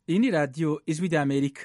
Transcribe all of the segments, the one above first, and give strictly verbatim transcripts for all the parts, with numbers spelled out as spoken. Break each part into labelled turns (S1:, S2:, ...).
S1: Iyi ni radiyo ijwi ry'Amerika.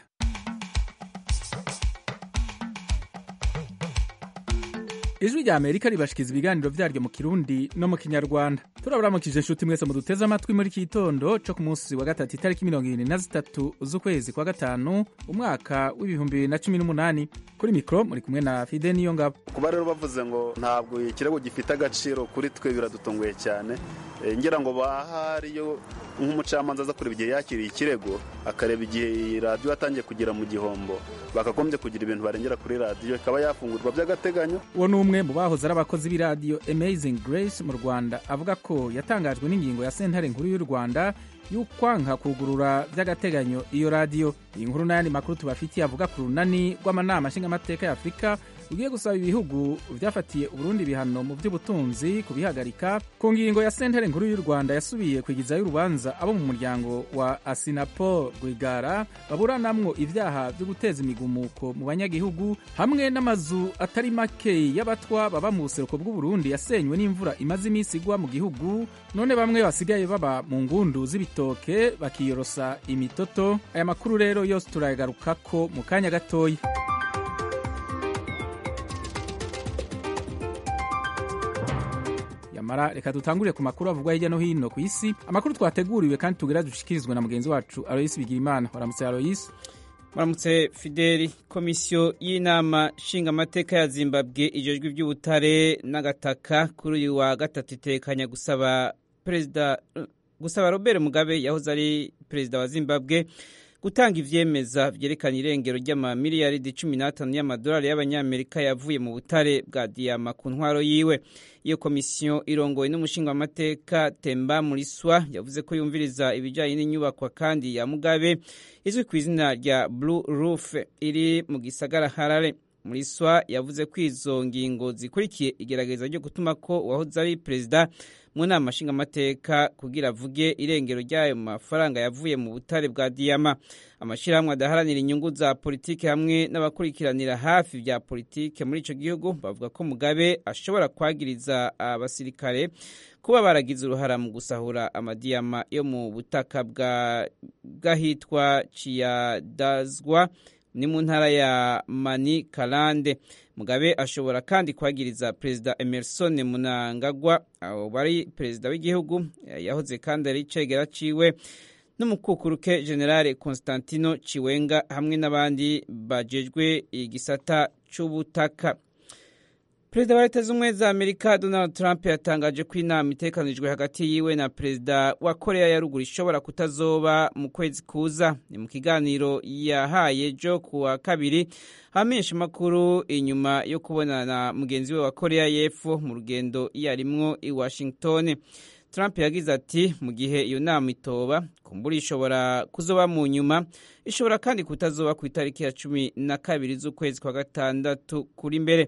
S1: Ijwi ry'Amerika ribashikiza ibiganiro vyaryo mu Kirundi no mu Kinyarwanda. Turaburamukije inshuti mwese muduteze amatwi muri kitondo co ku munsi wa gatatu itariki mirongo ibiri na zitatu z'ukwezi kwa gatanu umwaka w'ibihumbi bibiri na cumi n'umunani. Kuri mikro muri kumwe na Fide Niyongabo.
S2: Kuba rero bavuze ngo ntabwo ikirego gifite agaciro kuri twe biradutunguye cyane. E, ngira ngo bahariyo nk'umucamanza aza kureba igihe yakiriye ikirego akareba igihe radiyo yatangiye kugera mu gihombo bakagombye kugira ibintu barengera kuri radiyo ikaba yafungurwa by'agateganyo.
S1: Uwo ni umwe mu bahoze ari abakozi b'iradiyo Amazing Grace mu Rwanda avuga ko yatangajwe n'ingingo ya sentare nkuru y'u Rwanda y'ukwanka kugurura by'agateganyo iyo radiyo. Iyi nkuru n'ayandi makuru tubafitiye avuga ku runani rw'amanama nshingamateka ya Afurika ugiye gusaba ibihugu vyafatiye Uburundi bihano mu by'ubutunzi kubihagarika ku ngingo ya sentare nkuru y'u Rwanda yasubiye kwigizayo urubanza abo mu muryango wa Asinapo Rwigara baburanamwo ivyaha vyo guteza imigumuko mu banyagihugu hamwe n'amazu atari make y'abatwa baba mu buseruko bw'Uburundi yasenywe n'imvura imaze imisi igwa mu gihugu, none bamwe basigaye baba mu ngundu z'ibitoke bakiyorosa imitoto. Aya makuru rero yose turayagarukako mu kanya gatoya. Mara reka dutangurire ku makuru avugwa hirya no hino ku isi, amakuru twateguriwe kandi tugira dushikirizwe na mugenzi wacu Alois Bigirimana. Waramutse Alois.
S3: Waramutse Fideli. Komisiyo y'inama nshingamateka ya Zimbabwe ijejwe iby'ubutare n'agataka kuri uyu wa gatatu itekanya gusaba perezida gusaba Robert Mugabe yahoze ari perezida wa Zimbabwe gutanga ivyemeza vyerekana irengero ry'amamiliyaridi cumi n'atanu y'amadolari y'abanyamerika yavuye mu butare bwa diyama ku ntwaro yiwe. Iyo komisiyo irongoye n'umushingamateka Temba Muliswa yavuze ko yumviriza ibijanye n'inyubakwa kandi ya Mugabe izwi ku izina rya Blue Roof iri mu gisagara Harare. Muliswa yavuze ko izo ngingo zikurikiye igerageza ryo gutuma ko uwahoze ari perezida mu nama nshingamateka kugira avuge irengero ry'ayo mafaranga yavuye mu butare bwa diyama. Amashirahamwe adaharanira inyungu za politike hamwe n'abakurikiranira hafi vya politike muri ico gihugu bavuga ko Mugabe ashobora kwagiriza abasirikare kuba baragize uruhara mu gusahura amadiyama yo mu butaka bwa bwahitwa Chiyadazwa ni mu ntara ya Manicaland. Mugabe ashobora kandi kwagiriza perezida Emerson Mnangagwa abo bari perezida w'igihugu yahoze kandi ari cegera ciwe n'umukukuruke General Constantino Chiwenga hamwe n'abandi bajejwe igisata c'ubutaka. Perezida wa Leta z'Ubumwe za Amerika Donald Trump yatangaje ko inama itekanijwe hagati yiwe na perezida wa Korea ya Ruguru ishobora kutazoba mu kwezi kuza. Ni mu kiganiro yahaye jo kuwa kabiri hamenyesha makuru inyuma yo kubonana na mugenzi we wa Korea y'Epfo mu rugendo yarimwo i Washington. Trump yagize ati mu gihe iyo nama itoba kumbura ishobora kuzoba mu nyuma, ishobora kandi kutazoba ku itariki ya cumi na kabiri z'ukwezi kwa gatandatu kuri mbere.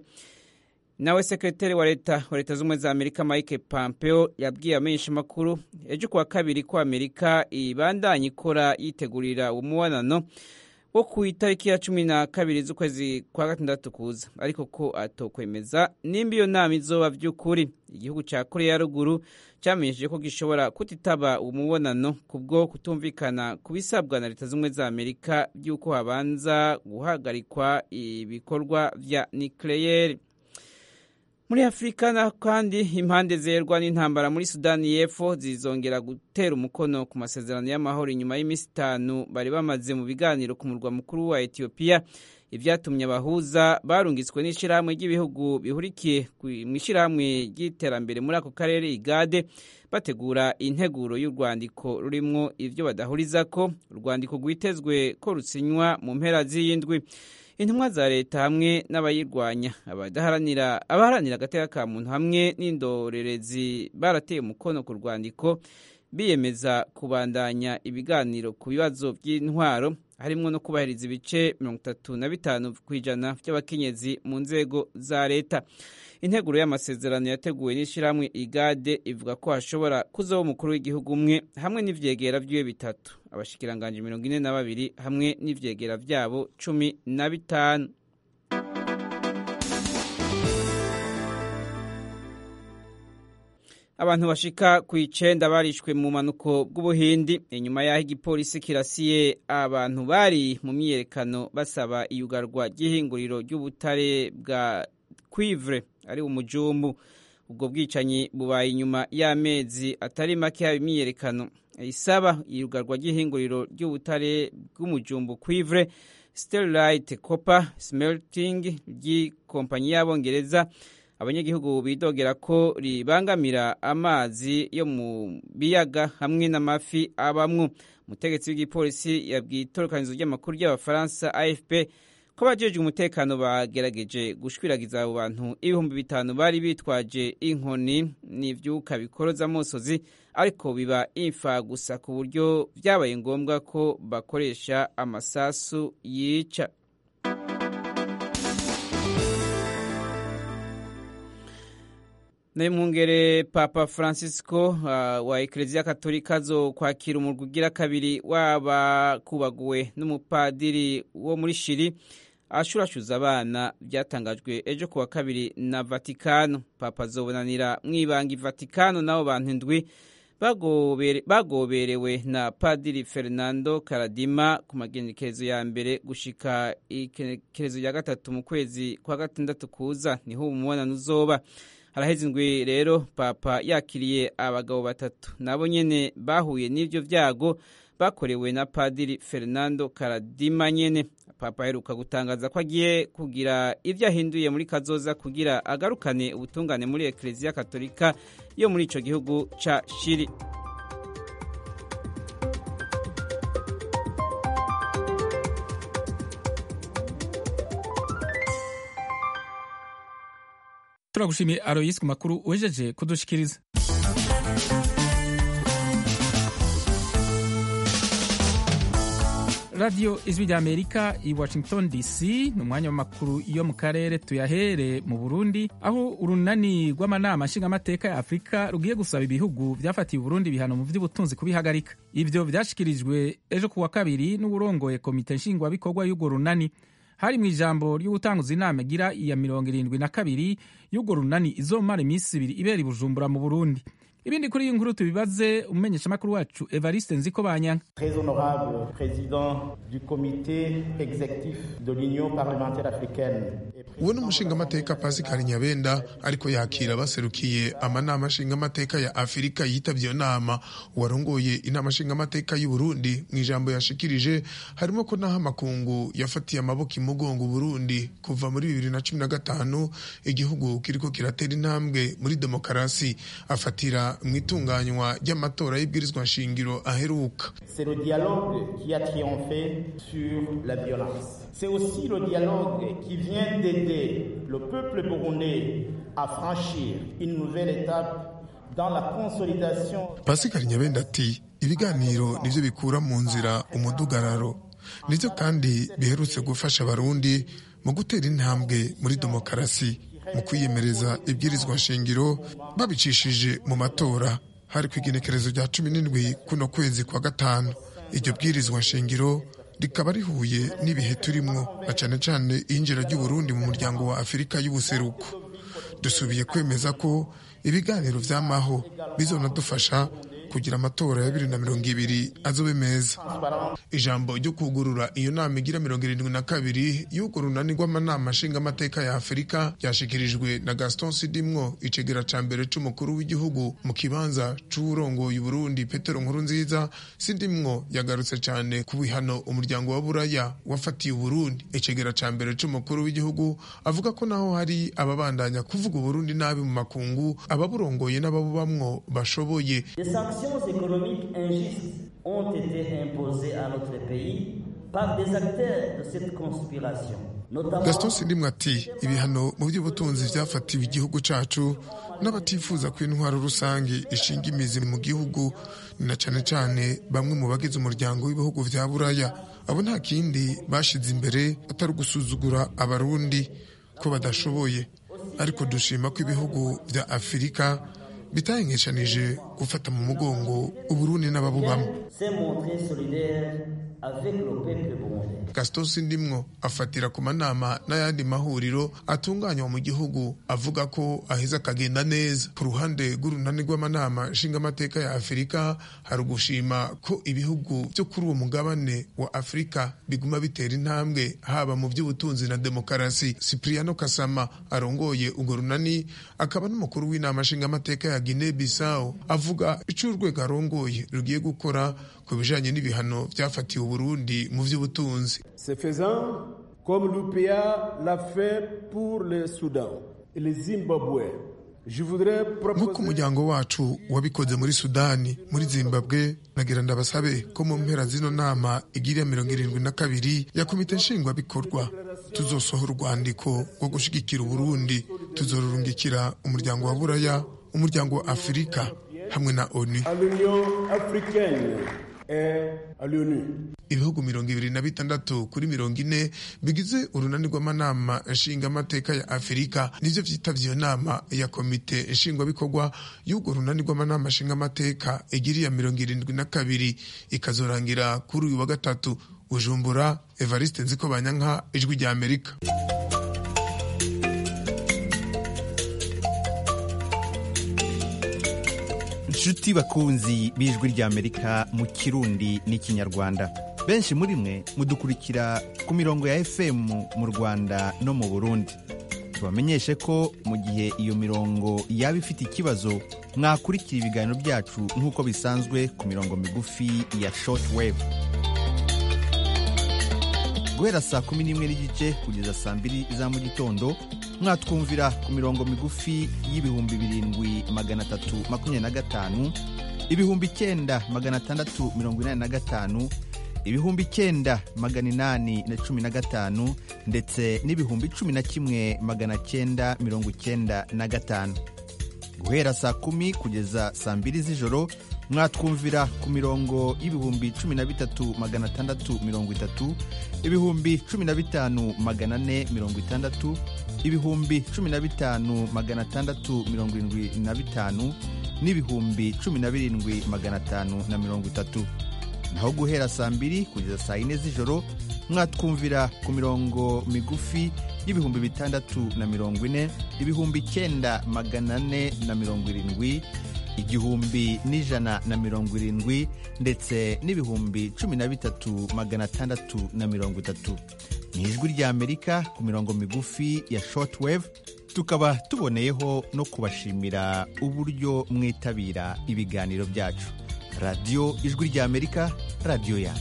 S3: Nawe sekretari wa leta wa Leta z'Ubumwe za Amerika Mike Pompeo yabwiye amenyesha makuru ejo kuwa kabiri ko Amerika ibandanye ikora yitegurira umubonano wo ku itariki ya cumi na kabiri z'ukwezi kwa gatandatu kuza, ariko ko atokwemeza nimba iyo nama izoba vy'ukuri. Igihugu ca Korea ya Ruguru cyamenyesheje ko gishobora kutitaba umubonano kubwo kutumvikana kubisabwa na Leta z'Ubumwe za Amerika by'uko habanza guhagarikwa ibikorwa vya nucleaire. Muri Afrika na kandi impande zerwa n'intambara muri Sudani y'Epfo zizongera gutera umukono ku masezerano y'amahoro inyuma y'imisi itanu bari bamaze mu biganiro ku murwa mukuru wa Ethiopia. Ivyatumye abahuza barungitswe n'ishirahamwe ry'ibihugu bihurikiye mu ishirahamwe ry'iterambere muri ako karere igade bategura integuro y'urwandiko rurimwo ivyo badahurizako. Urwandiko rwitezwe ko rusinywa mu mpera z'iyindwi. Intumwa za leta hamwe n'abayirwanya abadaharanira abaharanira agateka ka muntu hamwe n'indorerezi barateye umukono ku rwandiko biyemeza kubandanya ibiganiro ku bibazo by'intwaro harimwo no kubahiriza ibice mirongo itatu na bitanu kw'ijana by'abakenyezi mu nzego za leta. Integuro y'amasezerano yateguwe n'ishirahamwe igade ivuga ko hashobora kuzoba umukuru w'igihugu umwe hamwe n'ivyegera vyiwe bitatu, abashikiranganje mirongo ine na babiri hamwe n'ivyegera vyabo cumi na bitanu. abantu bashika ku icenda barishwe mu manuko bw'ubuhindi inyuma y'aho igipolisi kirasiye abantu bari mu myiyerekano basaba iyugarwa ry'ihinguriro ry'ubutare bwa cuivre ari umujumbu. Ubwo bwicanyi bubaye inyuma y'amezi atari make haba imyiyerekano isaba iyugarwa ry'ihinguriro ry'ubutare bw'umujumbu cuivre Sterlite Copper Smelting ry'ikompanyi y'Abongereza. Abanyagihugu bidogera ko ribangamira amazi yo mu biyaga hamwe n'amafi abamwo. Umutegetsi w'igipolisi yabwiye itorokanizo ry'amakuru ry'Abafaransa A F P ko abajejwe umutekano bagerageje gushwiragiza abo bantu ibihumbi bitanu bari bitwaje inkoni n'ivyuka bikoroza amosozi, ariko biba imfa gusa ku buryo vyabaye ngombwa ko bakoresha amasasu yica. Naimungere Papa Francisco uh, wa Eklezia Katolika zo kwakira umurwi ugira kabiri waba kubaguwe n'umupadiri wo muri Shiri ashurashuza abana byatangajwe ejo kuwa kabiri na Vatikano. Papa zobonanira mwibanga Vatikano nabo bantu ndwi bagobere bagoberewe na Padiri Fernando Karadima ku magenekerezo ya mbere gushika ikerezo ya gatatu mu kwezi kwa gatandatu kuza niho umubonano uzoba. Haraheze indwi rero Papa yakiriye abagabo batatu nabo nyene bahuye n'ivyo vyago bakorewe na Padiri Fernando Karadima nyene. Papa aheruka gutangaza ko agiye kugira ivyo ahinduye muri kazoza kugira agarukane ubutungane muri Eklezia Katolika yo muri ico gihugu ca Shiri.
S1: Turagushimiye Aloyes ku makuru wejeje kudushikiriza. Radio Ijwi ry'Amerika i Washington D C ni umwanya w'amakuru yo mu karere. Tuyahere mu Burundi aho urunani rw'amanama nshingamateka ya Afurika rugiye gusaba ibihugu vyafatiye Burundi bihano mu vy'ubutunzi kubihagarika. Ivyo vyashikirijwe ejo kuwa kabiri n'uburongoye komite nshingwabikorwa y'urwo runani. Hari mu ijambo ryo gutanguza inama gira iya mirongo irindwi na kabiri y'urwo runani izomara iminsi ibiri ibera i Bujumbura mu Burundi. Ibindi kuri iyi nkuru tubibaze umumenyeshamakuru wacu Evariste Nzikobanya.
S4: Très honorable président du comité exécutif de l'Union parlementaire africaine.
S5: Uwo n'umushingamateka Pascal Nyabenda ariko yakira baserukiye amanama nshingamateka ya Afurika yitavye iyo nama. Uwarongoye inama nshingamateka y'u Burundi mu ijambo yashikirije harimo ko naho amakungu yafatiye amaboko imugongo Burundi kuva muri bibiri na cumi na gatanu igihugu kiriko kiratera intambwe muri demokarasi, afatira mwitunganywa ry'amatora y'ibwirizwa nshingiro aheruka.
S4: C'est le dialogue qui a triomphé sur la violence. C'est aussi le dialogue qui vient d'aider le peuple burundais à franchir une nouvelle étape dans la consolidation.
S5: Pascal Nyabenda ati ibiganiro nivyo bikura mu nzira umudugararo, nivyo kandi biherutse gufasha abarundi mu gutera intambwe muri demokarasi mu kwiyemereza ibwirizwa nshingiro babicishije mu matora hari ku igenekerezo rya cumi n'indwi kuno kwezi kwa gatanu. Iryo bwirizwa nshingiro rikaba rihuye n'ibihe turimwo na cane cane injira ry'u Burundi mu muryango wa Afurika y'ubuseruko. Dusubiye kwemeza ko ibiganiro vy'amaho bizonadufasha kugira amatora ya bibiri na mirongo ibiri azobe meza. Ijambo ryo kugurura iyo nama igira mirongo irindwi na kabiri y'urwo runani rw'amanama nshingamateka ya Afurika ryashikirijwe na Gaston Sidimwo icegera ca mbere c'umukuru w'igihugu mu kibanza c'uwurongoye Burundi Petero Nkurunziza. Sidimwo yagarutse cane ku bihano umuryango wa Buraya wafatiye Burundi. Icegera ca mbere c'umukuru w'igihugu avuga ko naho hari ababandanya kuvuga Burundi nabi mu makungu ababurongoye n'ababubamwo bashoboye.
S6: Les sanctions économiques injustes ont été imposées à notre pays par des acteurs de cette conspiration.
S5: Gaston Sidimwe ati ibihano mu by'ubutunzi vyafatiwe igihugu cacu n'abatifuza ko intwaro rusange ishinga imizi mu gihugu, na cane cane bamwe mu bagize umuryango w'ibihugu vya Buraya. Abo nta kindi bashize imbere atari gusuzugura abarundi ko badashoboye, ariko dushima ko ibihugu vya Afurika bitayengeshanije gufata mu mugongo Uburundi n'ababubamo.
S6: C'est montrer solidaire avec le peuple burundais.
S5: Gaston Sindimwo afatira ku manama n'ayandi mahuriro atunganywa mu gihugu avuga ko aheza akagenda neza. Ku ruhande rw'urunani rw'amanama nshingamateka ya Afurika hari ugushima ko ibihugu byo kuri uwo mugabane wa Afurika biguma bitera intambwe haba mu by'ubutunzi na demokarasi. Cipriano Kasama arongoye urwo runani akaba n'umukuru w'inama nshingamateka ya Guinea Bissau avuga ico urwego arongoye rugiye gukora ku bijanye n'ibihano byafatiwe Burundi mu by'ubutunzi.
S7: C'est faisant comme l'U P A l'a fait pour le Soudan et le Zimbabwe. Je voudrais proposer
S5: nk'uko umuryango wacu wabikoze muri Sudani, muri Zimbabwe, nagira ndabasabe ko mu mpera zino nama igira mirongo irindwi na kabiri ya komite nshingwabikorwa tuzosohora urwandiko rwo gushigikira Burundi, tuzorurungikira umuryango wa Buraya, umuryango wa Afurika hamwe na ONU. Ibihugu mirongo ibiri na bitandatu kuri mirongo ine bigize urunani rw'amanama nshingamateka ya Afurika nivyo vyitavye iyo nama ya komite nshingwabikorwa y'urwo runani rw'amanama nshingamateka igiriya mirongo irindwi na kabiri ikazorangira kuri uyu wa gatatu. Bujumbura, Evariste Nzikobanyanka, Ijwi rya Amerika.
S8: Nshuti bakunzi b'Ijwi rya Amerika mu Kirundi n'ikinyarwanda, benshi muri mwe mudukurikira ku mirongo ya F M mu Rwanda no mu Burundi. Tubamenyeshe ko mu gihe iyo mirongo yaba ifite ikibazo, mwakurikira ibiganiro byacu nk'uko bisanzwe ku mirongo migufi ya shortwave. Guhera saa kumi n'imwe n'igice kugeza saa mbiri za mu gitondo, mwatwumvira ku mirongo migufi y'ibihumbi birindwi magana atatu makumyabiri na gatanu, ibihumbi icyenda magana atandatu mirongo inani na gatanu, ibihumbi icyenda magana inani na cumi na gatanu ndetse n'ibihumbi cumi na kimwe magana cyenda mirongo icyenda na gatanu. Guhera saa kumi kugeza saa mbiri z'ijoro, mwatwumvira ku mirongo y'ibihumbi cumi na bitatu magana atandatu mirongo itatu, ibihumbi cumi na bitanu magana ane mirongo itandatu, ibihumbi cumi na bitanu magana atandatu mirongo irindwi na bitanu n'ibihumbi cumi na birindwi magana atanu na mirongo itatu. Naho guhera saa mbiri kugeza saa yine z'ijoro, mwatwumvira ku mirongo migufi y'ibihumbi bitandatu na mirongo ine, ibihumbi icyenda magana ane na mirongo irindwi, igihumbi n'ijana na mirongo irindwi ndetse n'ibihumbi cumi na bitatu magana atandatu na mirongo itatu. Ni Ijwi rya Amerika ku mirongo migufi ya shortwave. Tukaba tuboneyeho no kubashimira uburyo mwitabira ibiganiro byacu. Radio Ijwi rya Amerika, radio yanyu.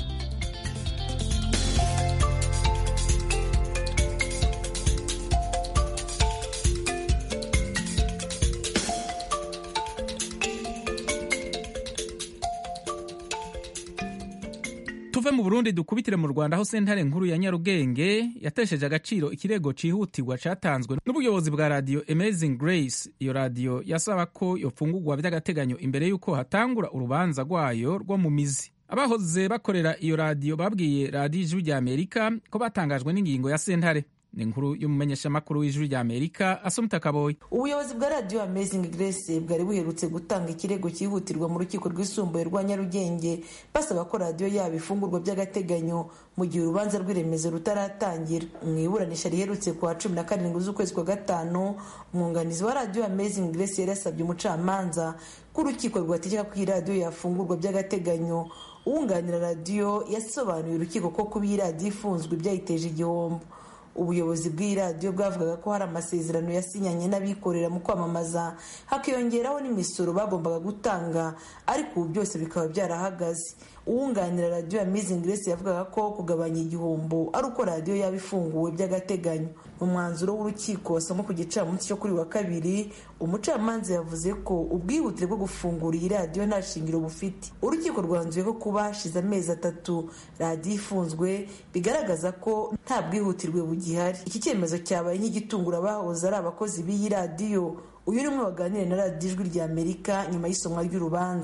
S1: Tuve mu Burundi dukubitire mu Rwanda, aho sentare nkuru ya Nyarugenge yatesheje agaciro ikirego cihutirwa catanzwe n'ubuyobozi bwa radio Amazing Grace. Iyo radio yasaba ko yofungurwa by'agateganyo imbere yuko hatangura urubanza rwayo rwo mu mizi. Abahoze bakorera iyo radio babwiye radio Ijwi rya Amerika ko batangajwe n'ingingo ya sentare. Ni inkuru y'umumenyeshamakuru w'Ijwi rya Amerika Asumta Kaboyi.
S9: Ubuyobozi bwa radio Amazing Grace bwari buherutse gutanga ikirego cyihutirwa mu rukiko rwisumbuye rwa Nyarugenge basaba ko radio yabo ifungurwa by'agateganyo mu gihe urubanza rw'iremezo rutaratangira. Mu iburanisha riherutse ku wa cumi na karindwi z'ukwezi kwa gatanu, umwunganizi wa radio Amazing Grace yari yasabye umucamanza ko urukiko rwategeka ko iyi radio yafungurwa by'agateganyo. Uwunganira radio yasobanuye urukiko ko kuba iyi radio ifunzwe byayiteje igihombo. Ubuyobozi bw'iradiyo bwavugaga ko hari amasezerano yasinyanye n'abikorera mu kwamamaza, hakiyongeraho n'imisoro bagombaga gutanga, ariko ubu byose bikaba byarahagaze. Uwunganira radiyo Amazing Grace yavugaga ko kugabanya igihombo ari uko radiyo yaba ifunguwe by'agateganyo. Mu mwanzuro w'urukiko wasoma ku gicamunsi cyo kuri wa kabiri, umucamanza yavuze ko ubwihutire bwo gufungura iyi radiyo nta shingiro bufite. Urukiko rwanzuye ko kuba hashize amezi atatu radiyo ifunzwe bigaragaza ko nta bwihutirwe bugihari. Iki cyemezo cyabaye nk'igitungura abahoze ari abakozi b'iyi radiyo. Uyu ni umwe waganiriye na radiyo Ijwi rya Amerika nyuma y'isomwa ry'urubanza.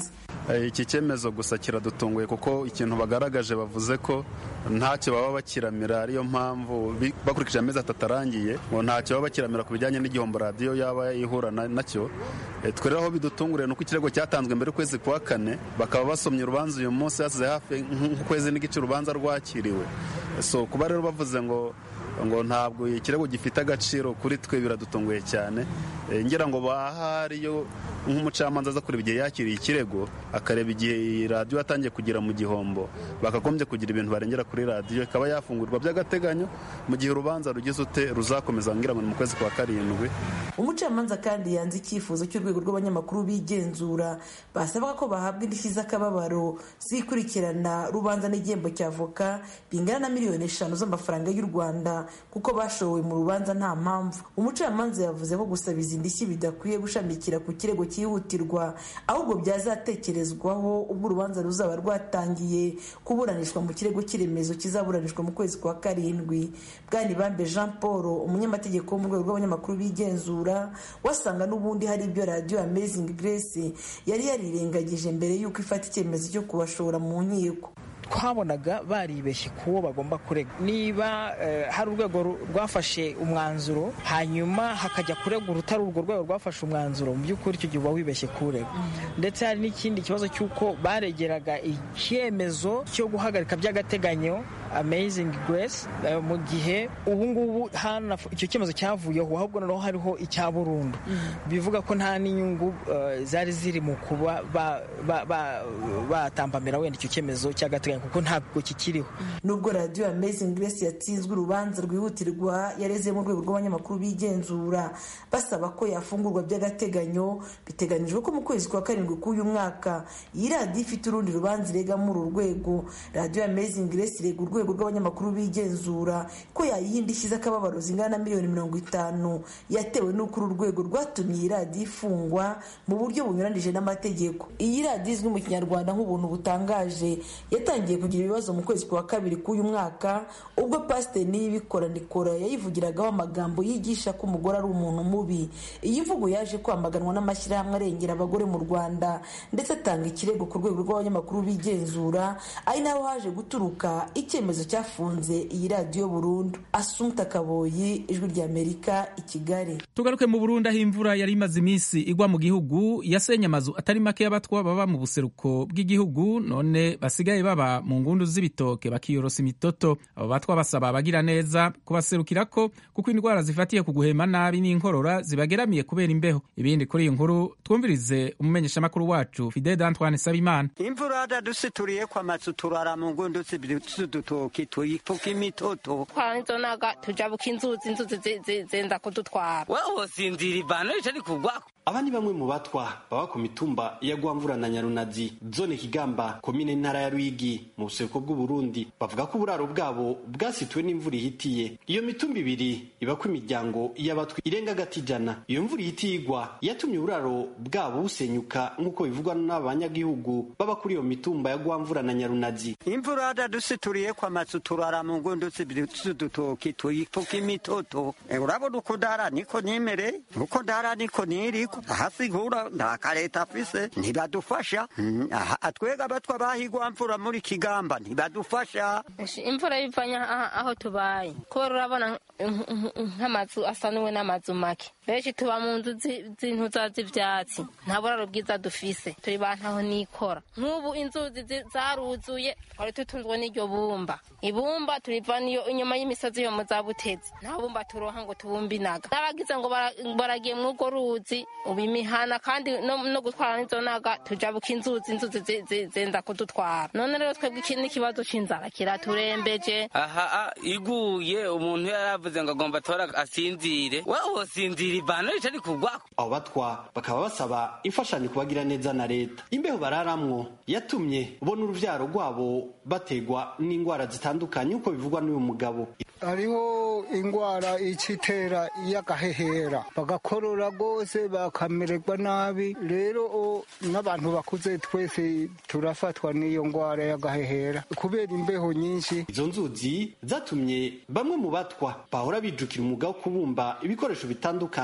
S2: iki cyemezo gusa kiradutunguye kuko ikintu bagaragaje bavuze ko ntacyo baba bakiramira, ariyo mpamvu bakurikije amezi atatu arangiye ngo ntacyo baba bakiramira ku bijyanye n'igihombo radiyo yaba ihura nacyo. Twe rero aho bidutunguriye ni uko ikirego cyatanzwe mbere y'ukwezi kwa kane, bakaba basomye urubanza uyu munsi hasize hafi nk'ukwezi n'igice urubanza rwakiriwe. So kuba rero bavuze ngo ngo ntabwo ikirego gifite agaciro kuri twe biradutunguye cyane. Ngira ngo bahariyo nk'umucamanza aza kureba igihe yakiriye ikirego, akareba igihe radiyo yatangiye kugira mu gihombo, bakagombye kugira ibintu barengera kuri radiyo, ikaba yafungurwa by'agateganyo mu gihe urubanza rugize ute ruzakomeza ngira ngo ni mu kwezi kwa karindwi.
S9: Umucamanza kandi yanze icyifuzo cy'urwego rw'abanyamakuru bigenzura basabaga ko bahabwa indishyi z'akababaro zikurikirana rubanza n'igihembo cya avoka bingana na miliyoni eshanu z'amafaranga y'u Rwanda kuko bashowe mu rubanza nta mpamvu. Umucamanza yavuze ko gusaba izi ndishyi bidakwiye gushamikira ku kirego cyihutirwa, ahubwo byazatekerezwaho ubwo urubanza ruzaba rwatangiye kuburanishwa mu kirego cy'iremezo kizaburanishwa mu kwezi kwa karindwi. Bwanibambe Jean Paul, umunyamategeko wo mu rwego rw'abanyamakuru bigenzura, wasanga n'ubundi hari ibyo Radio Amazing Grace yari yarirengagije mbere y'uko ifata icyemezo cyo kubashora mu nkiko.
S10: Twabonaga baribeshye kuwo bagomba kurega. Niba uh, hari urwego rwafashe umwanzuro hanyuma hakajya kurega urutari urwo rwego rwafashe umwanzuro, mu by'ukuri icyo gihe uba wibeshye kurega. Ndetse hari n'ikindi kibazo cy'uko baregeraga icyemezo cyo guhagarika by'agateganyo Amazing Grace uh, mu gihe ubu ngubu icyo cyemezo cyavuyeho, ahubwo noneho hariho icya burundu. Bivuga ko nta n'inyungu uh, zari ziri mu kuba batambamira ba, ba, wenda icyo cyemezo cy'agateganyo kuko ntabwo kikiriho.
S9: Nubwo Radio Amazing Grace yatsinzwe urubanza rwihutirwa yareze mu rwego rw'abanyamakuru bigenzura basaba ko yafungurwa by'agateganyo, biteganijwe ko mu kwezi kwa karindwi k'uyu mwaka iyi radiyo ifite urundi rubanza irega muri uru rwego. Radio Amazing Grace irega urwego rw'abanyamakuru bigenzura ko yayiha indishyi z'akababaro zingana na miliyoni mirongo itanu yatewe n'uko uru rwego rwatumye iyi radiyo ifungwa mu buryo bunyuranije n'amategeko. Iyi radiyo izwi mu Kinyarwanda nk'ubuntu butangaje yatangiye kugira ibibazo mu kwezi kwa kabiri k'uyu mwaka ubwo Pasiteri Niyibikora Nikora yayivugiragaho amagambo yigisha ko umugore ari umuntu mubi. Iyi mvugo yaje kwamaganwa n'amashyirahamwe arengera abagore mu Rwanda ndetse atanga ikirego ku rwego rw'abanyamakuru bigenzura, ari naho haje guturuka icyemezo cyafunze iyi radiyo burundu. Assumpta Kaboyi, Ijwi ry'Amerika, i Kigali.
S1: Tugaruke mu Burundi aho imvura yari imaze iminsi igwa mu gihugu yasenye amazu atari make y'abatwa baba mu buseruko bw'igihugu, none basigaye baba mu ngundu z'ibitoke bakiyorosa imitoto. Abo batwa basaba abagira neza kubaserukirako kuko indwara zifatiye ku guhema nabi n'inkorora zibageramiye kubera imbeho. Ibindi kuri iyi nkuru twumvirize umumenyeshamakuru wacu Fidel Antoine Sabimana.
S11: Imvura yadusituriye kwa mazu turara mu ngundu z'ibitoke tuyifuka imitoto
S12: twanzonaga tujabuka inzuzi inzuzi zenda kudutwara.
S11: Wewe sinzira ivano icari kugwako.
S13: Aba ni bamwe mu batwa baba ku mitumba ya Gwamvura na Nyarunazi, zone Kigamba, komine ntara ya Ruyigi mu buseruko bw'u Burundi. Bavuga ko uburaro bwabo bwasituwe n'imvura ihitiye. Iyo mitumba ibiri iba ku imiryango y'abatwi irenga gatijana. Iyo mvura ihitiye igwa yatumye uburaro bwabo busenyuka nk'uko bivugwa n'abanyagihugu baba kuri iyo mitumba ya Gwamvura na Nyarunazi.
S11: Imvura yadusituriye kwa mazu turara mu ngundu z'ibitoke tuyifuka imitoto. Urabona uko ndara niko nimere, uko ndara niko niriko. Hasi nkura nta leta afise ntibadufasha. Atwega abatwa bahigwa mvura muri Kigamba ntibadufasha.
S12: Imvura ivanya aho tubaye kubera urabona nk'amazu asanuwe n'amazu make. Benshi tuba mu nzu z'intuza z'ivyatsi nta buraro bwiza dufise, turi bantaho nikora. Nk'ubu inzuzi zaruzuye twari tutunzwe n'iryo bumba. Ibumba turiva niyo inyuma y'imisozi yo muzabutezi, nta bumba turoha ngo tubumbinaga. N'abagize ngo baragiye mu rwo ruzi ubimihana kandi no, no gutwara n'izo naga tujabuka inzuzi inzuzi zenda kudutwara. None rero twebwe iki n'ikibazo c'inzara kiraturembeje.
S11: Aha iguye umuntu yaravuze ngo agomba tora asinzire, wewe sinzira ivano icari kugwako.
S13: Abo batwa bakaba basaba imfashanyo kubagira neza na leta. Imbeho bararamwo yatumye ubona uruvyaro rwabo bategwa n'ingwara zitandukanye uko bivugwa n'uyu mugabo.
S14: Hariho ingwara icitera y'agahehera bagakorora gose bakamererwa nabi. Rero n'abantu bakuze twese turafatwa n'iyo ngwara y'agahehera kubera imbeho nyinshi.
S13: Izo nzuzi zatumye bamwe mu batwa bahora bijukira umwuga wo kubumba ibikoresho bitandukanye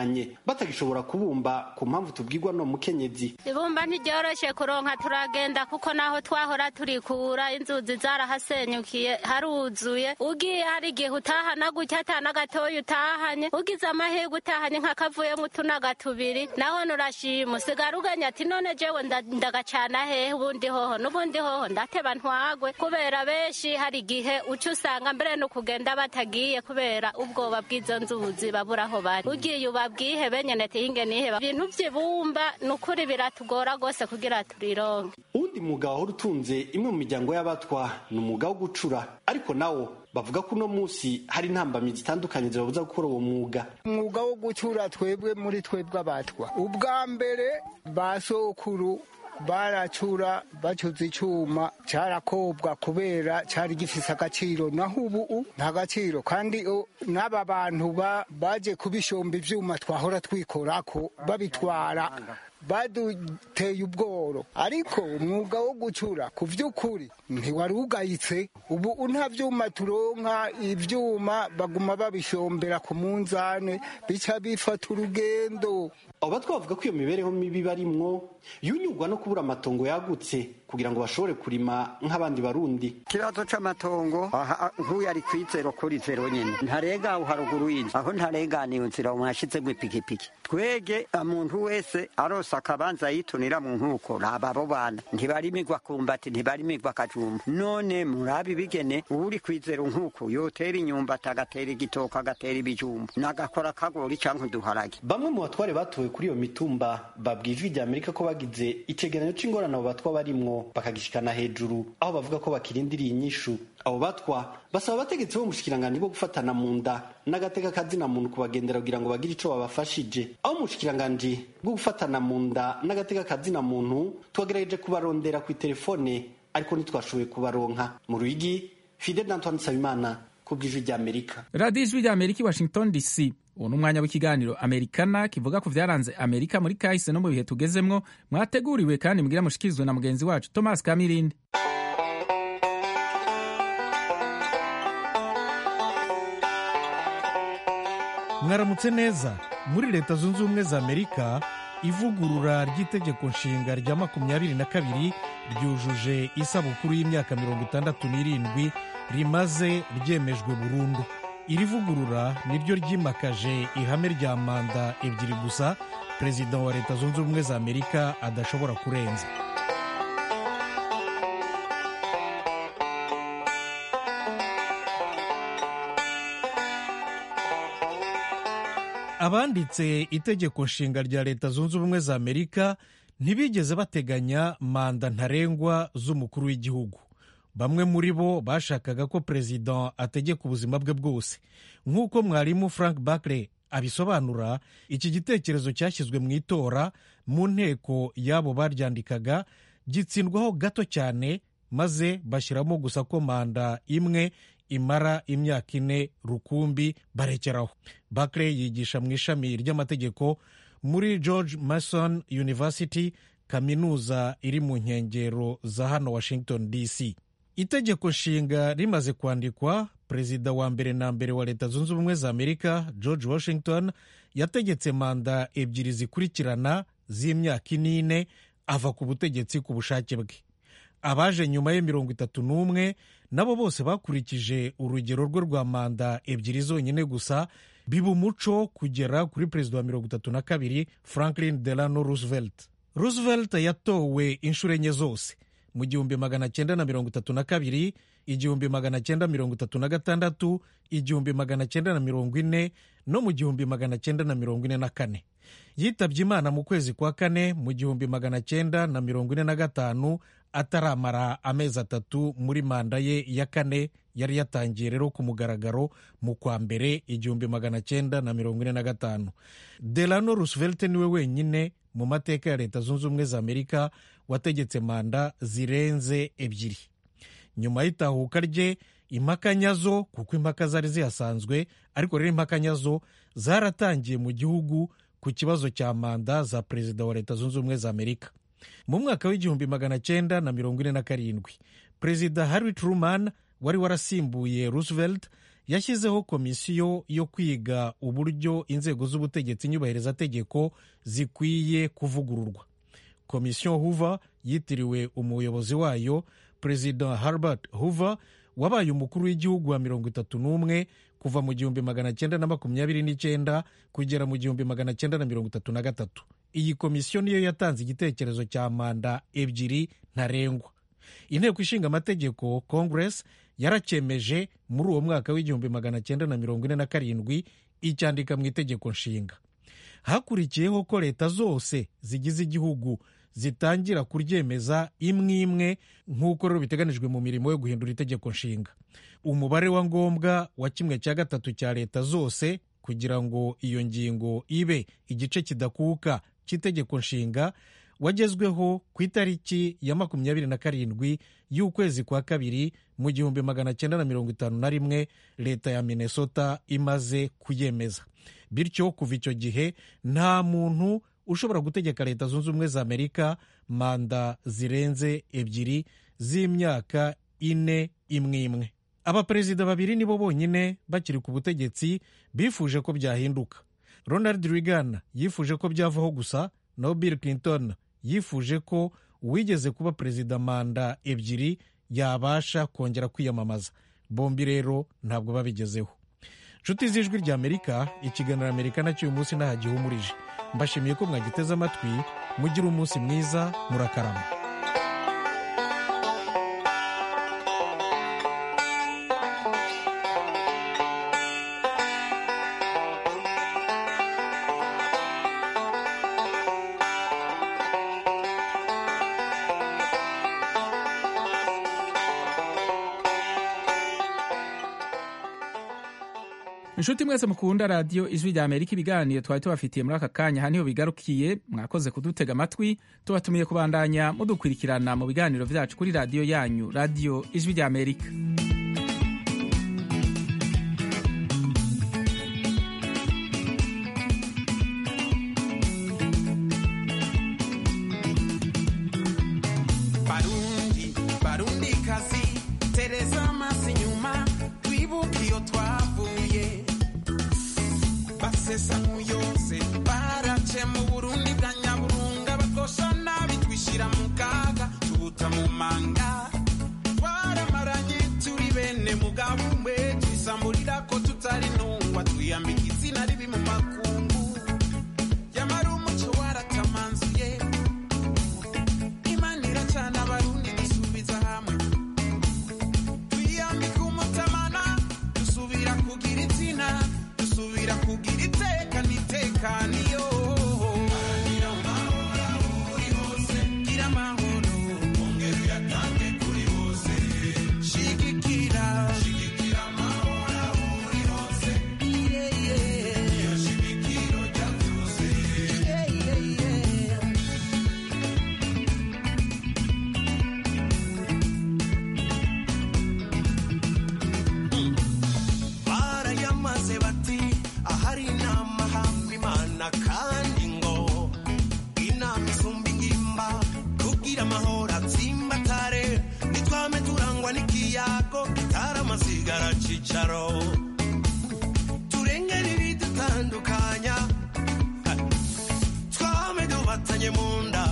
S13: batahanye batagishobora kubumba ku mpamvu tubwirwa no mukenyezi.
S12: Ibumba ntiryoroshe kuronka, turagenda kuko naho twahora turikura inzuzi zarahasenyukiye haruzuye, ugiye hari igihe utahana gutya atana gatoya utahanye, ugize amahirwe utahanye nk'akavuyemo utunaga tubiri naho nurashima, usigara uganya ati none jewe ndagacana hehe ubundi hoho n'ubundi hoho ndateba ntwagwe, kubera benshi hari igihe uca usanga mbere no kugenda batagiye kubera ubwoba bw'izo nzuzi babura aho bari, ugiye ubabwihe benyene tihinge niheba. Ibintu vy'ibumba nukuri biratugora gose kugira turironke.
S13: Uwundi mwuga wahora utunze imwe mu miryango y'abatwa ni umwuga wo gucura, ariko nawo bavuga ko uno munsi hari intambamyi zitandukanye zibabuza gukora uwo mwuga.
S14: Umwuga wo gucura twebwe muri twebwe abatwa, ubwa mbere basokuru baracura bacuze icyuma cyarakobwa kubera cyari gifise agaciro, naho ubu nta gaciro, kandi n'aba bantu baje kubishomba ivyuma twahora twikorako babitwara baduteye ubworo, ariko umwuga wo gucura ku vy'ukuri ntiwari ugayitse. Ubu nta vyuma turonka, ivyuma baguma babishombera ku munzane bica bifata urugendo.
S13: Aba twavuga ko iyo mibereho mibi barimwo yunyurwa no kubura amatongo yagutse kugira ngo bashobore kurima nk'abandi barundi.
S11: Ikibazo c'amatongo nk'uyu ari kwizero kuri zero nyene ntarega aho haruguru y'inzu, aho ntareganiye nzira mwashizemwo ipikipiki, twege umuntu wese arosa akabanza yitunira mu nkuko abo bana ntibarimirwa kumbati ntibarimirwa akajumba. None murabi bigene uri kwizero nkuko yotera inyumbati agatera igitoka agatera ibijumba nagakora kagori canke uduharage.
S13: Bamwe mu batware batowe kuri iyo mitumba babwiye ijwi rya Amerika ko bagize icegeranyo c'ingorane abo batwa barimwo bakagishikana hejuru, aho bavuga ko bakirindiriye inyishu. Abo batwa basaba abategetsi bo mushikiranganje bwo gufatana mu nda n'agateka kazina muntu kubagendera kugira ngo bagire ico babafashije. Aho mushikiranganje bwo gufatana mu nda n'agateka kazina muntu twagerageje kubarondera ku telefone ariko ntitwashoboye kubaronka. Mu Ruyigi, Fidel Antoine Nsabimana kubw'ijwi rya Amerika.
S1: Radio Ijwi rya Amerika i Washington D C. Ubu ni umwanya w'ikiganiro Amerikana kivuga ku vyaranze Amerika muri kahise no mu bihe tugezemwo, mwateguriwe kandi mugira mushikirizwe na mugenzi wacu Thomas Kamirindi.
S15: Mwaramutse neza. Muri Leta Zunze Ubumwe za Amerika, ivugurura ry'itegeko nshinga rya makumyabiri na kabiri ryujuje isabukuru y'imyaka mirongo itandatu n'irindwi rimaze ryemejwe burundu. Iri vugurura niryo ryimakaje ihame rya manda ebyiri gusa perezida wa Leta Zunze Ubumwe za Amerika adashobora kurenza. Abanditse itegeko nshinga rya Leta Zunze Ubumwe za Amerika ntibigeze bateganya manda ntarengwa z'umukuru w'igihugu. Bamwe muri bo bashakaga ko perezida ategeka ubuzima bwe bwose. Nk'uko mwarimu Frank Bakre abisobanura, iki gitekerezo cyashyizwe mu itora mu nteko y'abo baryandikaga gitsindwaho gato cyane, maze bashyiramo gusa ko manda imwe imara imyaka ine rukumbi barekeraho. Bakre yigisha mu ishami ry'amategeko muri George Mason University, kaminuza iri mu nkengero za hano Washington D C. Itegeko nshinga rimaze kwandikwa, perezida wa mbere na mbere wa Leta Zunze Ubumwe za Amerika George Washington yategetse manda ebyiri zikurikirana z'imyaka inine ava ku butegetsi ku bushake bwe. Abaje nyuma ye mirongo itatu n'umwe nabo bose bakurikije urugero rwe rwa manda ebyiri zonyine gusa, biba umuco kugera kuri perezida wa mirongo itatu na kabiri Franklin Delano Roosevelt. Roosevelt yatowe inshuro enye zose, mu gihumbi magana cyenda na mirongo itatu na kabiri, igihumbi magana cyenda mirongo itatu na gatandatu, igihumbi magana cyenda na mirongo ine no mu gihumbi magana cyenda na mirongo ine na kane. Yitabye Imana mu kwezi kwa kane mu gihumbi magana cyenda na mirongo ine na gatanu, ataramara amezi atatu muri manda ye ya kane yari yatangiye rero ku mugaragaro mu kwa mbere igihumbi magana cyenda na mirongo ine na gatanu. Delano Roosevelt niwe wenyine mu mateka ya Leta Zunze Ubumwe za Amerika wategetse manda zirenze ebyiri. Nyuma y'itahuka rye, impaka nyazo, kuko impaka zari zihasanzwe, ariko rero impaka nyazo zaratangiye mu gihugu ku kibazo cya manda za perezida wa Leta Zunze Ubumwe za Amerika. Mu mwaka w'igihumbi magana cyenda na mirongo ine na karindwi, perezida Harry Truman wari warasimbuye Roosevelt yashyizeho komisiyo yo kwiga uburyo inzego z'ubutegetsi nyubahirizategeko zikwiye kuvugururwa. komisiyo Hoover yitiriwe umuyobozi wayo perezida Herbert Hoover wabaye umukuru w'igihugu wa mirongo itatu n'umwe kuva mu gihumbi magana cyenda na makumyabiri n'icyenda kugera mu gihumbi magana cyenda na mirongo itatu na gatatu. Iyi komisiyo niyo yatanze igitekerezo cya manda ebyiri ntarengwa. Inteko ishinga amategeko Congress yaracyemeje muri uwo mwaka w'igihumbi magana cyenda na mirongo ine na karindwi icyandika mu itegeko nshinga. Hakurikiyeho ko leta zose zigize igihugu zitangira kuryemeza imwe imwe nk'uko rero biteganijwe mu mirimo yo guhindura itegeko nshinga. Umubare wa ngombwa wa kimwe cya gatatu cya leta zose kugira ngo iyo ngingo ibe igice kidakuka cy'itegeko nshinga wagezweho ku itariki ya makumyabiri na karindwi y'ukwezi kwa kabiri mu gihumbi magana cyenda na mirongo itanu na rimwe leta ya Minnesota imaze kuyemeza. Bityo kuva icyo gihe nta muntu ushobora gutegeka leta zunze ubumwe za Amerika manda zirenze ebyiri z'imyaka ine imwe imwe. Abaperezida babiri nibo bonyine bakiri ku butegetsi bifuje ko byahinduka. Ronald Reagan yifuje ko byavaho gusa, naho Bill Clinton yifuje ko uwigeze kuba perezida manda ebyiri yabasha kongera kwiyamamaza. Bombi rero ntabwo babigezeho. Nshuti z'ijwi rya Amerika, ikiganiro Amerika nacyo uyu munsi ntahagihumurije. Mbashimiye ko mwagiteze amatwi. Mugire umunsi mwiza, murakarama.
S1: inshuti mwese mukunda radiyo ijwi rya Amerika, ibiganiro twari tubafitiye muri aka kanya aha niho bigarukiye. Mwakoze kudutega amatwi. Tubatumiye kubandanya mudukurikirana mu biganiro byacu kuri radiyo yanyu, radiyo ijwi rya Amerika.
S16: Barundi, Barundi kazi, tereza amaso inyuma, twibuke iyo twavuye. Basesa nk'uyose barace mu Burundi bwa Nyaburunga, bakosha nabi twishyira mu kaga, tubuta mu manga. Twaramaranye turi bene mugabo umwe, twisamburira ko tutari ntungwa, twiyambika izina ribi mu makungu. Yamara umuco waratamanzuye, Imana iracana Abarundi dusubiza hamwe. Twiyambika umutamana, dusubira kugira izina, dusubira kugira iteka n'itekaniyo. Gira amahoro uri hose, gira amahoro, ongera uyatange kuri bose. Shigikira, shigikira amahoro uri hose. Yeah, yeah. Iyo shigikiro rya byose. Yeah, yeah, yeah. Barayamaze bati ahari inama hamba Imana, kandi ngo inama isumba ingimba, kugira amahoro atsimbatare, nitwame turangwa n'ikiyago kitaramasigara cicaro. Turengera ibidutandukanya, twame dubatanye mu nda,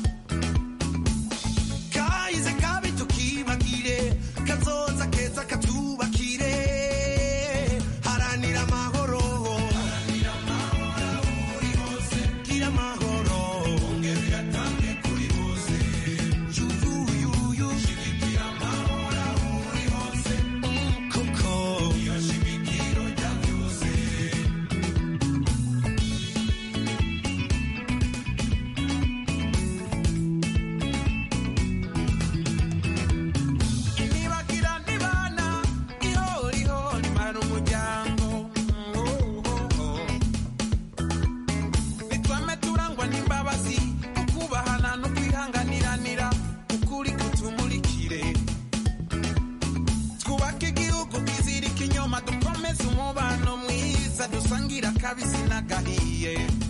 S16: kahize kabi tukibagire, kazoza keza katubakire. Haranira amahoro, haranira amahoro uri hose, gira amahoro, ongera uyatange kuri bose. Yuyuyuyu, shigikira amahoro uri hose. Koko iyo shigikiro rya byose. Nibagira nibana, ihoriho nimara umuryango. Nitwame turangwa n'imbabazi, ukubahana no kwihanganiranira, ukuri kutumurikire. Twubake igihugu kizirika inyuma, dukomeze umubano mwiza, dusangira akabisi n'agahiye.